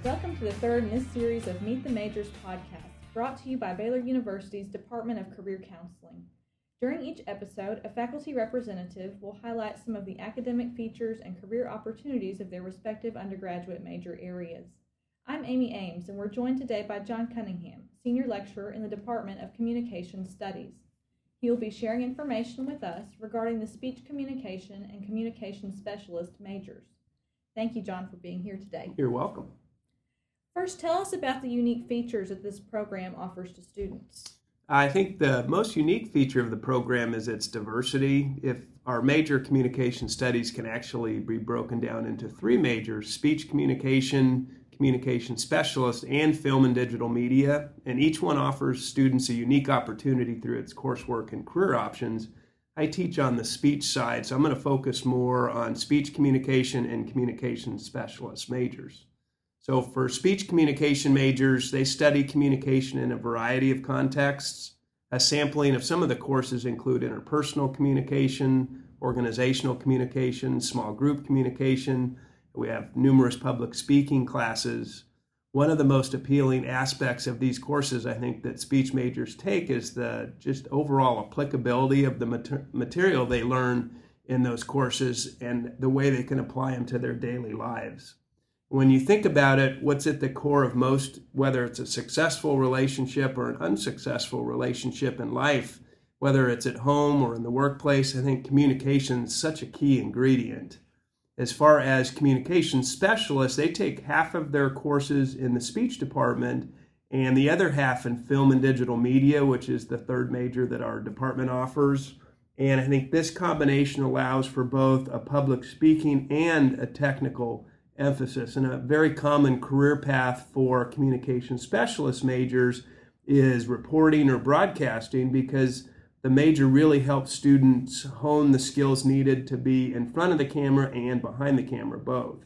Welcome to the third in this series of Meet the Majors podcast, brought to you by Baylor University's Department of Career Counseling. During each episode, a faculty representative will highlight some of the academic features and career opportunities of their respective undergraduate major areas. I'm Amy Ames, and we're joined today by John Cunningham, Senior Lecturer in the Department of Communication Studies. He will be sharing information with us regarding the Speech Communication and Communication Specialist majors. Thank you, John, for being here today. You're welcome. First, tell us about the unique features that this program offers to students. I think the most unique feature of the program is its diversity. If our major communication studies can actually be broken down into three majors: speech communication, communication specialist, and film and digital media, and each one offers students a unique opportunity through its coursework and career options. I teach on the speech side, so I'm going to focus more on speech communication and communication specialist majors. So for speech communication majors, they study communication in a variety of contexts. A sampling of some of the courses include interpersonal communication, organizational communication, small group communication. We have numerous public speaking classes. One of the most appealing aspects of these courses, I think, that speech majors take is the just overall applicability of the material they learn in those courses and the way they can apply them to their daily lives. When you think about it, what's at the core of most, whether it's a successful relationship or an unsuccessful relationship in life, whether it's at home or in the workplace, I think communication is such a key ingredient. As far as communication specialists, they take half of their courses in the speech department and the other half in film and digital media, which is the third major that our department offers. And I think this combination allows for both a public speaking and a technical emphasis. And a very common career path for communication specialist majors is reporting or broadcasting, because the major really helps students hone the skills needed to be in front of the camera and behind the camera, both.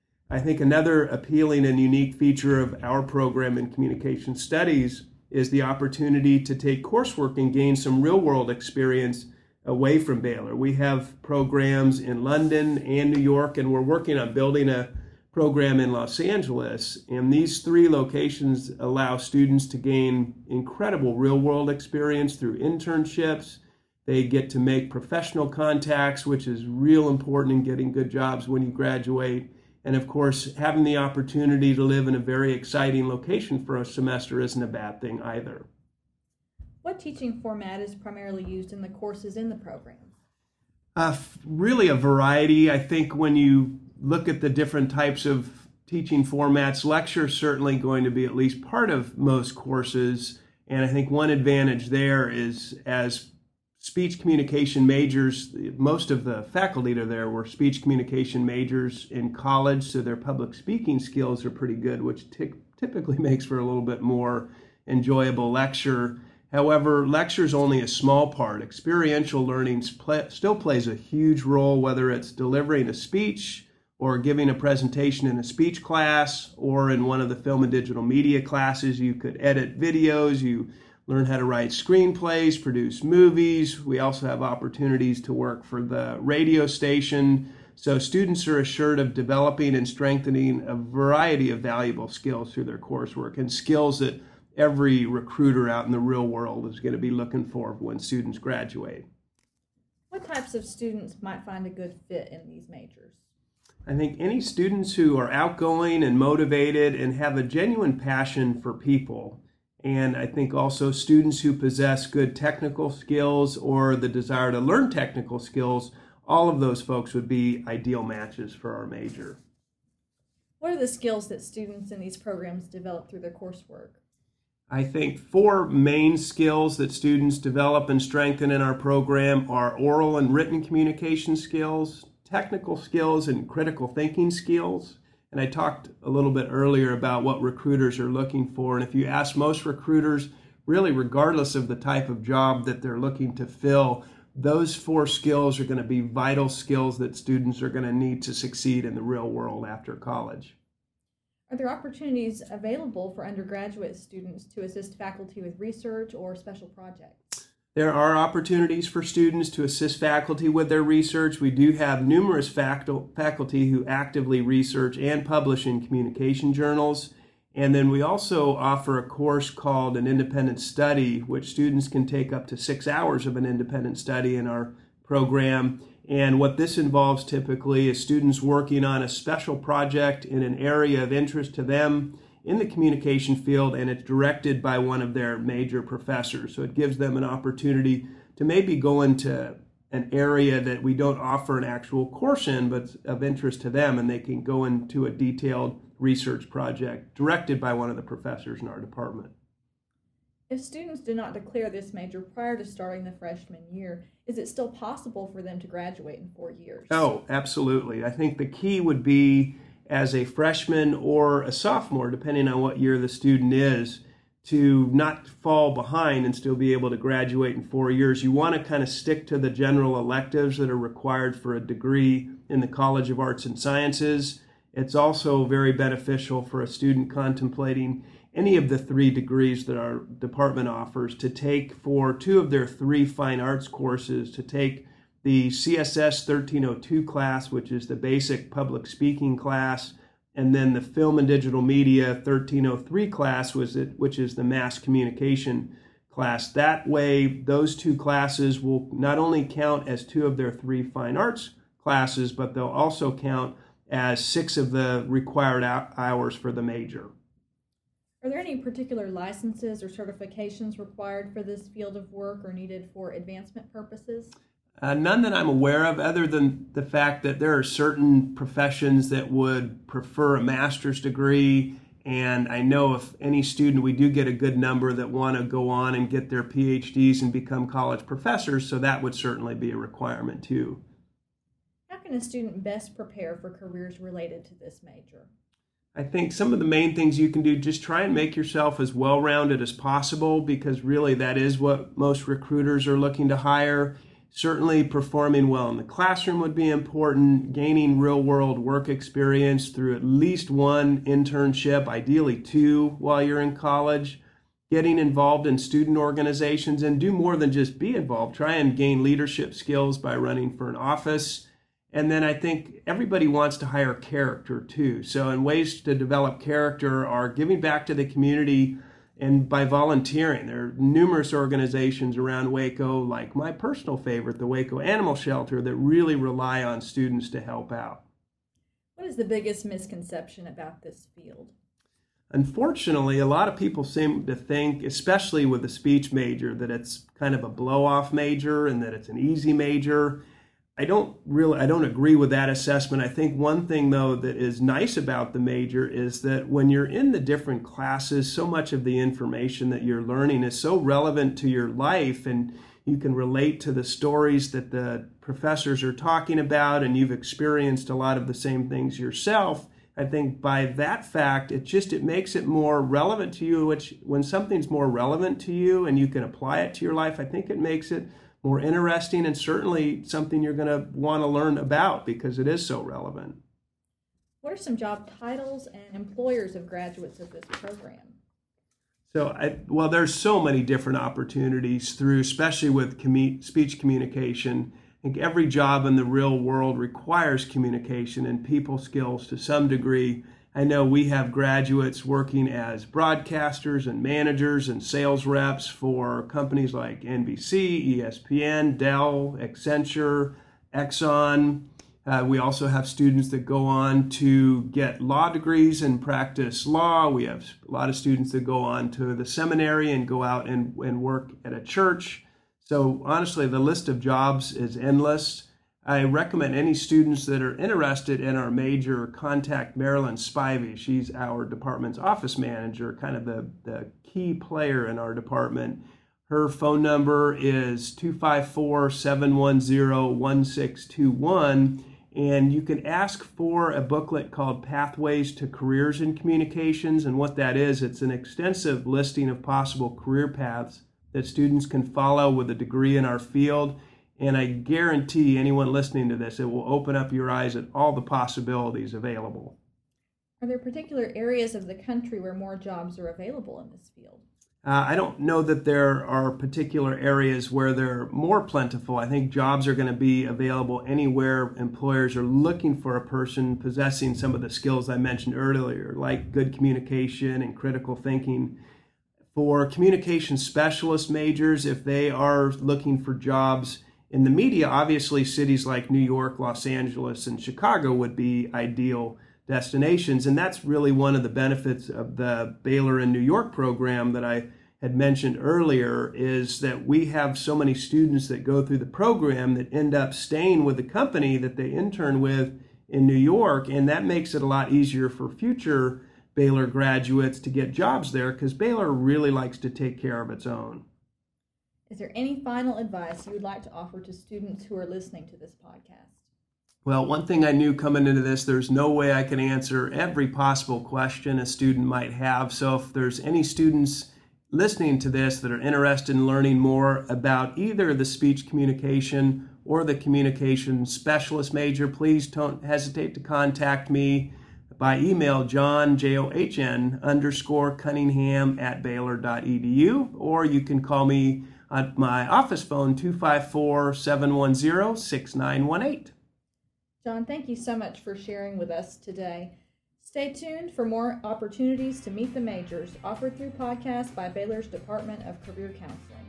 I think another appealing and unique feature of our program in communication studies is the opportunity to take coursework and gain some real-world experience away from Baylor. We have programs in London and New York, and we're working on building a program in Los Angeles, and these three locations allow students to gain incredible real-world experience through internships. They get to make professional contacts, which is real important in getting good jobs when you graduate. And of course, having the opportunity to live in a very exciting location for a semester isn't a bad thing either. What teaching format is primarily used in the courses in the program? Really a variety. I think when you look at the different types of teaching formats, lecture is certainly going to be at least part of most courses. And I think one advantage there is, as speech communication majors, most of the faculty there were speech communication majors in college, so their public speaking skills are pretty good, which typically makes for a little bit more enjoyable lecture. However, lecture is only a small part. Experiential learning still plays a huge role, whether it's delivering a speech or giving a presentation in a speech class, or in one of the film and digital media classes. You could edit videos, you learn how to write screenplays, produce movies. We also have opportunities to work for the radio station. So students are assured of developing and strengthening a variety of valuable skills through their coursework, and skills that every recruiter out in the real world is going to be looking for when students graduate. What types of students might find a good fit in these majors? I think any students who are outgoing and motivated and have a genuine passion for people, and I think also students who possess good technical skills or the desire to learn technical skills, all of those folks would be ideal matches for our major. What are the skills that students in these programs develop through their coursework? I think four main skills that students develop and strengthen in our program are oral and written communication skills, technical skills, and critical thinking skills. And I talked a little bit earlier about what recruiters are looking for. And if you ask most recruiters, really regardless of the type of job that they're looking to fill, those four skills are going to be vital skills that students are going to need to succeed in the real world after college. Are there opportunities available for undergraduate students to assist faculty with research or special projects? There are opportunities for students to assist faculty with their research. We do have numerous faculty who actively research and publish in communication journals. And then we also offer a course called an independent study, which students can take up to 6 hours of an independent study in our program. And what this involves typically is students working on a special project in an area of interest to them in the communication field, and it's directed by one of their major professors. So it gives them an opportunity to maybe go into an area that we don't offer an actual course in, but of interest to them, and they can go into a detailed research project directed by one of the professors in our department. If students do not declare this major prior to starting the freshman year, is it still possible for them to graduate in 4 years? Oh, absolutely. I think the key would be, as a freshman or a sophomore, depending on what year the student is, to not fall behind and still be able to graduate in 4 years. You want to kind of stick to the general electives that are required for a degree in the College of Arts and Sciences. It's also very beneficial for a student contemplating any of the 3 degrees that our department offers to take for 2 of their 3 fine arts courses, to take the CSS 1302 class, which is the basic public speaking class, and then the Film and Digital Media 1303 class, which is the mass communication class. That way, those 2 classes will not only count as 2 of their 3 fine arts classes, but they'll also count as 6 of the required hours for the major. Are there any particular licenses or certifications required for this field of work or needed for advancement purposes? None that I'm aware of, other than the fact that there are certain professions that would prefer a master's degree. And I know if any student, we do get a good number that want to go on and get their PhDs and become college professors, so that would certainly be a requirement too. How can a student best prepare for careers related to this major? I think some of the main things you can do, just try and make yourself as well-rounded as possible, because really that is what most recruiters are looking to hire. Certainly performing well in the classroom would be important, gaining real-world work experience through at least 1 internship, ideally 2 while you're in college, getting involved in student organizations, and do more than just be involved. Try and gain leadership skills by running for an office. And then I think everybody wants to hire character too. So in ways to develop character are giving back to the community and by volunteering. There are numerous organizations around Waco, like my personal favorite, the Waco Animal Shelter, that really rely on students to help out. What is the biggest misconception about this field? Unfortunately, a lot of people seem to think, especially with the speech major, that it's kind of a blow-off major and that it's an easy major. I don't agree with that assessment. I think one thing, though, that is nice about the major is that when you're in the different classes, so much of the information that you're learning is so relevant to your life, and you can relate to the stories that the professors are talking about, and you've experienced a lot of the same things yourself. I think by that fact, it makes it more relevant to you, which when something's more relevant to you and you can apply it to your life, I think it makes it more interesting and certainly something you're going to want to learn about because it is so relevant. What are some job titles and employers of graduates of this program? So, there's so many different opportunities through, especially with speech communication. I think every job in the real world requires communication and people skills to some degree. I know we have graduates working as broadcasters and managers and sales reps for companies like NBC, ESPN, Dell, Accenture, Exxon. We also have students that go on to get law degrees and practice law. We have a lot of students that go on to the seminary and go out and work at a church. So honestly, the list of jobs is endless. I recommend any students that are interested in our major contact Marilyn Spivey. She's our department's office manager, kind of the key player in our department. Her phone number is 254-710-1621, and you can ask for a booklet called Pathways to Careers in Communications. And what that is, it's an extensive listing of possible career paths that students can follow with a degree in our field. And I guarantee anyone listening to this, it will open up your eyes at all the possibilities available. Are there particular areas of the country where more jobs are available in this field? I don't know that there are particular areas where they're more plentiful. I think jobs are going to be available anywhere employers are looking for a person possessing some of the skills I mentioned earlier, like good communication and critical thinking. For communication specialist majors, if they are looking for jobs in the media, obviously cities like New York, Los Angeles, and Chicago would be ideal destinations. And that's really one of the benefits of the Baylor in New York program that I had mentioned earlier, is that we have so many students that go through the program that end up staying with the company that they intern with in New York. And that makes it a lot easier for future Baylor graduates to get jobs there, because Baylor really likes to take care of its own. Is there any final advice you would like to offer to students who are listening to this podcast? Well, one thing I knew coming into this, there's no way I can answer every possible question a student might have. So if there's any students listening to this that are interested in learning more about either the speech communication or the communication specialist major, please don't hesitate to contact me by email, john_cunningham@baylor.edu, or you can call me at my office phone, 254-710-6918. John, thank you so much for sharing with us today. Stay tuned for more opportunities to meet the majors offered through podcasts by Baylor's Department of Career Counseling.